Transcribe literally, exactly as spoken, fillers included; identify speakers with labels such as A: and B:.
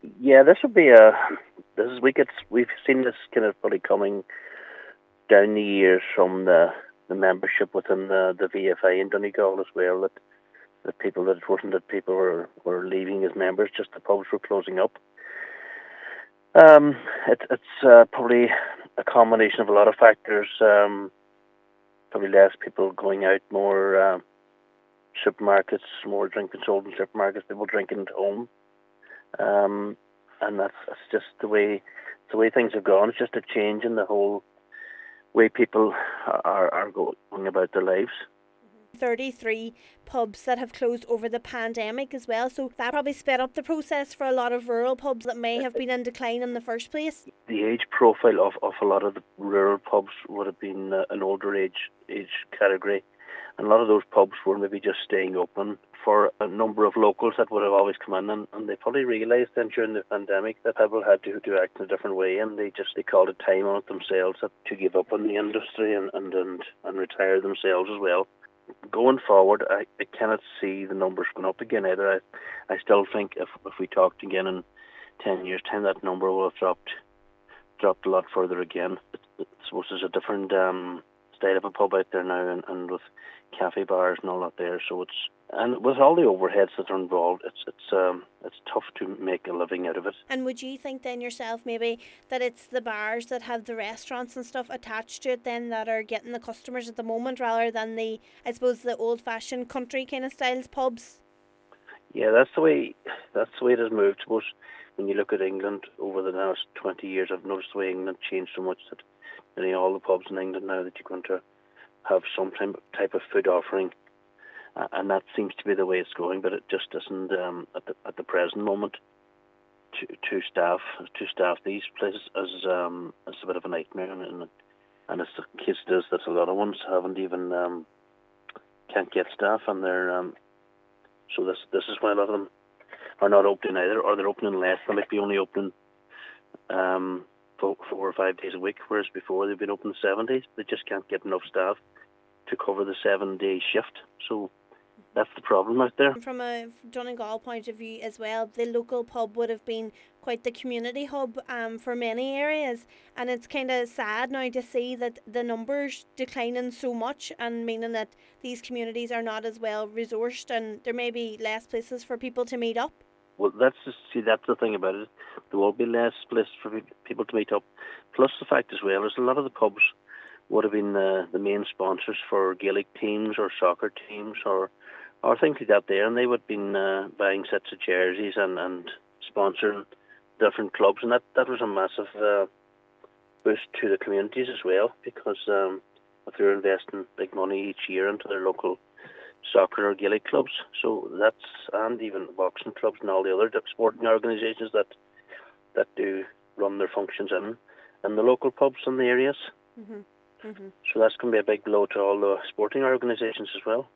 A: Yeah, this would be a. This is we get we've seen this kind of probably coming down the years from the the membership within the the V F I in Donegal as well. That the people that it wasn't that people were were leaving as members, just the pubs were closing up. Um, it, it's uh, probably a combination of a lot of factors. Um, probably less people going out, more uh, supermarkets, more drinking sold in supermarkets, people drinking at home. Um, and that's, that's just the way the way things have gone. It's just a change in the whole way people are are going about their lives.
B: thirty-three pubs that have closed over the pandemic as well, so that probably sped up the process for a lot of rural pubs that may have been in decline in the first place.
A: The age profile of, of a lot of the rural pubs would have been uh, an older age age category, and a lot of those pubs were maybe just staying open for a number of locals that would have always come in, and, and they probably realised then during the pandemic that people had to, to act in a different way, and they just they called it time on it themselves to give up on the industry and, and, and, and retire themselves as well. Going forward, I, I cannot see the numbers going up again either. I, I still think if if we talked again in ten years' time, that number will have dropped dropped a lot further again. It, it, I suppose there's a different um, style of a pub out there now, and, and with cafe bars and all that there. So it's and with all the overheads that are involved, it's it's um it's tough to make a living out of it.
B: And would you think then yourself maybe that it's the bars that have the restaurants and stuff attached to it then that are getting the customers at the moment rather than the, I suppose, the old fashioned country kind of styles pubs?
A: Yeah, that's the way that's the way it has moved. I suppose when you look at England over the last twenty years, I've noticed the way England changed so much that nearly all the pubs in England now that you're going to have some type of food offering, uh, and that seems to be the way it's going. But it just isn't um, at the at the present moment. To, to staff to staff these places is um, is a bit of a nightmare, and and, and it's the case is that a lot of ones haven't even um, can't get staff, and they're um, so this this is why a lot of them are not opening either, or they're opening less. They might be only opening um, four, four or five days a week, whereas before they've been open seven days. They just can't get enough staff to cover the seven day shift. So that's the problem out there.
B: From a Donegal point of view as well, the local pub would have been quite the community hub um, for many areas, and it's kind of sad now to see that the numbers declining so much, and meaning that these communities are not as well resourced, and there may be less places for people to meet up.
A: Well, that's just, see, that's the thing about it. There will be less places for people to meet up. Plus the fact as well is a lot of the pubs would have been uh, the main sponsors for Gaelic teams or soccer teams or or things like that there, and they would have been uh, buying sets of jerseys and, and sponsoring different clubs, and that, that was a massive uh, boost to the communities as well, because um, if they're investing big money each year into their local soccer or Gaelic clubs, so that's, and even boxing clubs and all the other sporting organisations that that do run their functions in, in the local pubs in the areas.
B: Mm-hmm. Mm-hmm.
A: So that's going to be a big blow to all the sporting organisations as well.